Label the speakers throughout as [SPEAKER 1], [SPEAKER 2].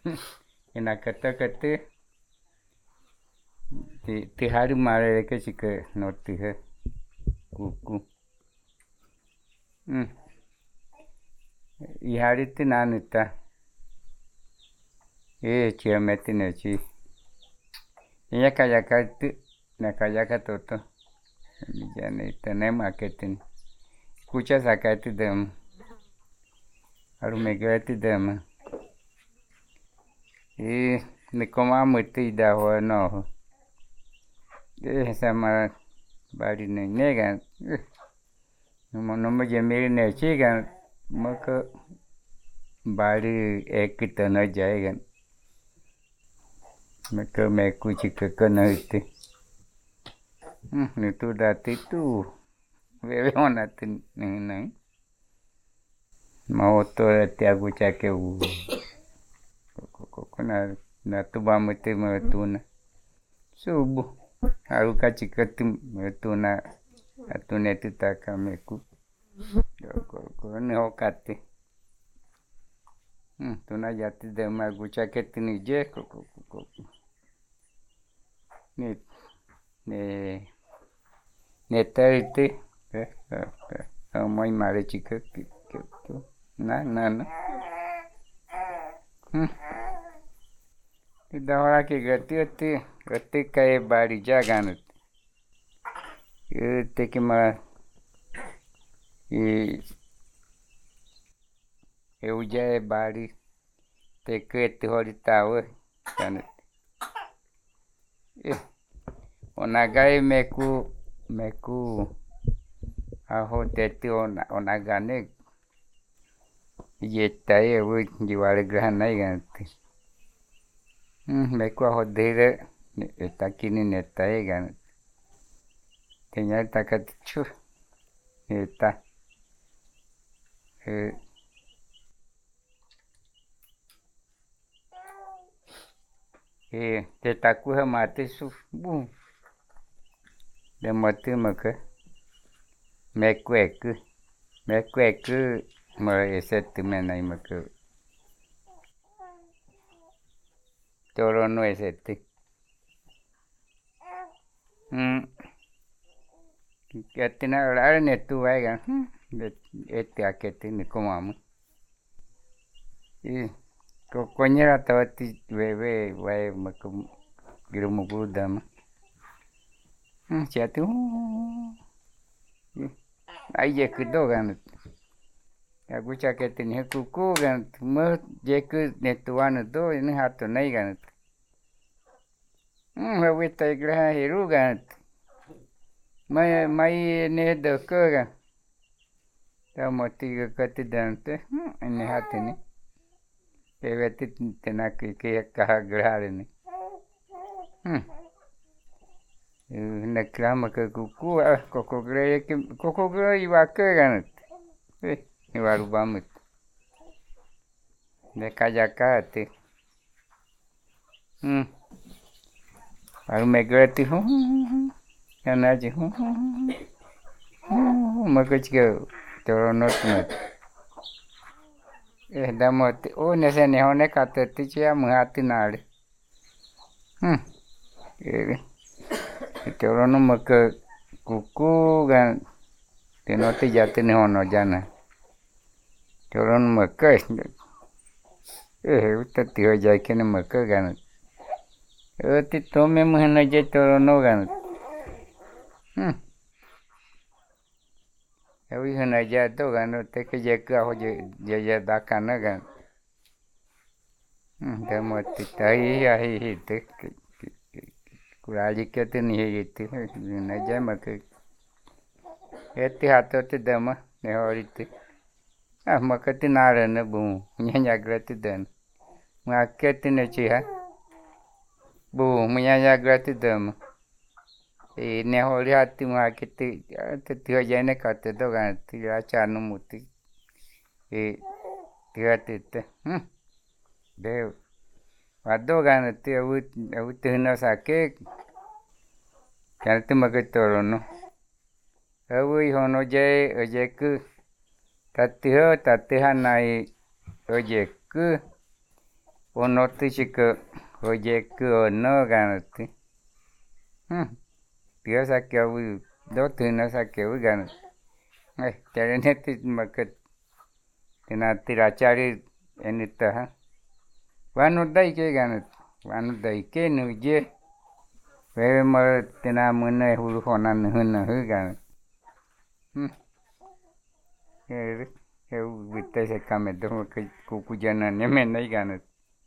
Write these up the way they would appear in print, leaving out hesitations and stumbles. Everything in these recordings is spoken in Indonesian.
[SPEAKER 1] Ina kata-kata ti hari mare ke sike noti he kuku. I hari ti nanita. Chia meti ne chi. Iya kaya katu na kaya katoto. Mijane tenema ketin. Kucha sakati dem. Aru megati dem. Ni koma muti da ho no. Sama bari ne nega. No me jemiri ne chiga. Maka bari ekita na jaiga. Maka meku chika kana ite. Nitu dati tu. Wewe onati nang. Mauto ati agu chake u. Kuna na tuba muti matuna. Subu. Aruka chika tu matuna. Atune tutaka meku. Kone hokate. Tuna jati de magu chake tini je. Ne tarite. Moi mare chika. Na. Dahora ke gati kaya bari jaganut. Teki ma ujae bari teke te hori tawe ganut. Onagai meku aho teti onagane yetaye we jiwale grahanai ganut. Meku aho dire etakini netaye ganut. Kenya takatichu eta te takuha mate su bu de mate maka mekweku ma esetu menai maka torono esetu Katina rara netu vaiga ete akete ni komamu kokonyera tawati wewe vai makum girumugu dama chatu aye kudo ganut agu chakete ni kuku ganut mo jeku netuanu do ni hato nai ganut wewe taigra hiru ganut mai ne dokoga tamoti gakati dante ne hatini Peveti tenaki ke kahagrare ni. Naklama ke kuku kokogre iwa ke ganut. Iwa rubamut. Ne kajakate. Aru megrati Yanaji Makachka toronot Damoti nese ne hone kateti chia muhati nari. Torono maka kuku gan tenoti jati ne hono jana. Torono maka utati ho jake ne maka gan. Oti tome muhena je torono gan. Ewi hana jato gano teke jeka ho je dakana gan. Damoti tai ahi te kuraji kete ni hiti na jama ke eti hato te dama ne horiti makati nare ne bu nyanya grati den makati ne chiha bu nyanya grati dama ne hori hati makati te tiho jene kate do gan ti achanu muti tiho te de wado gan te awut hina sake kanti magatoro no awi hono je ojeku tatiho nai ojeku Onotu chike oye no ganati. Dia sakyawi dotina sakyawi ganat. Tereneti maket tenati rachari enitaha. Wanu daike ganat. Wanu daike nuje. Wewe mar tena muna hulu honan huna ganat. Vita se kame domo kukujana nemena ganat.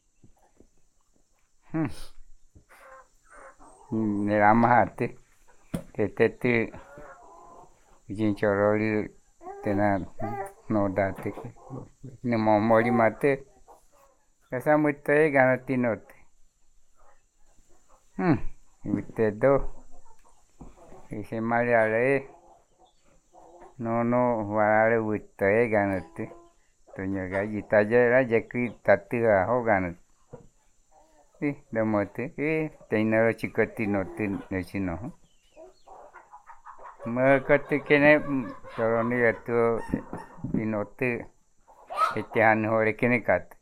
[SPEAKER 1] Neramahati teteti jinchoroli tena no dati ne momori mate esa mutte ganati note vitedo ise mariale no vale witte ganati tonya gaji tajera jeki tatia ho ganat damote teinaro chikati note nechino makati kene soroni atu inote etihan hore kene kat